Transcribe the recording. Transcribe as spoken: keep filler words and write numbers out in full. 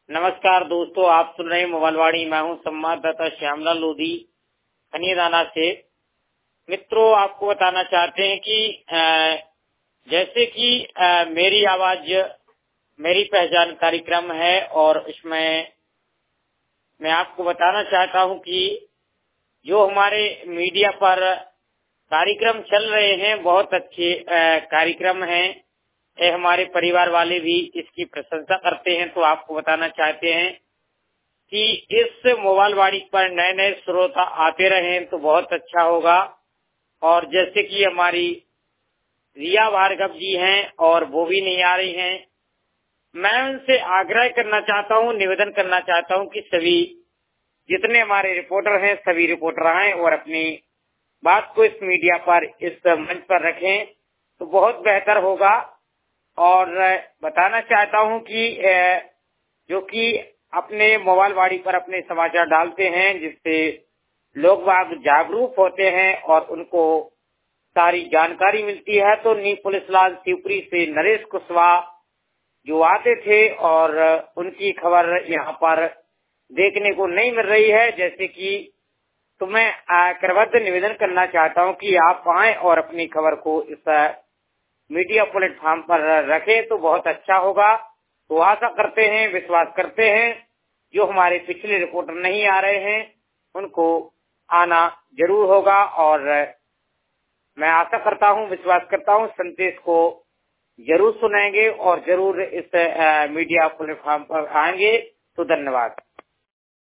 नमस्कार दोस्तों, आप सुन रहे हैं मोबाइलवाड़ी। मैं हूं संवाददाता श्यामलाल लोधी खनियादाना से। मित्रों, आपको बताना चाहते हैं कि अ, जैसे कि अ, मेरी आवाज मेरी पहचान कार्यक्रम है और इसमें मैं आपको बताना चाहता हूं कि जो हमारे मीडिया पर कार्यक्रम चल रहे हैं बहुत अच्छे अ, कार्यक्रम हैं। ये हमारे परिवार वाले भी इसकी प्रशंसा करते हैं। तो आपको बताना चाहते हैं कि इस मोबाइलवाड़ी पर नए नए श्रोता आते रहें तो बहुत अच्छा होगा। और जैसे कि हमारी रिया भार्गव जी हैं और वो भी नहीं आ रही हैं, मैं उनसे आग्रह करना चाहता हूं, निवेदन करना चाहता हूं कि सभी जितने हमारे रिपोर्टर हैं सभी रिपोर्टर आए और अपनी बात को इस मीडिया पर, इस मंच पर रखें तो बहुत बेहतर होगा। और बताना चाहता हूं कि जो कि अपने मोबाइलवाड़ी पर अपने समाचार डालते हैं जिससे लोग बाग जागरूक होते हैं और उनको सारी जानकारी मिलती है। तो नी पुलिस लाल शिवपुरी से नरेश कुशवाहा जो आते थे और उनकी खबर यहाँ पर देखने को नहीं मिल रही है। जैसे कि तो मैं करबद्ध निवेदन करना चाहता हूं कि आप आए और अपनी खबर को इस मीडिया प्लेटफॉर्म पर रखें तो बहुत अच्छा होगा। तो आशा करते हैं, विश्वास करते हैं जो हमारे पिछले रिपोर्टर नहीं आ रहे हैं उनको आना जरूर होगा। और मैं आशा करता हूं, विश्वास करता हूं संदेश को जरूर सुनेंगे और जरूर इस मीडिया प्लेटफॉर्म पर आएंगे। तो धन्यवाद।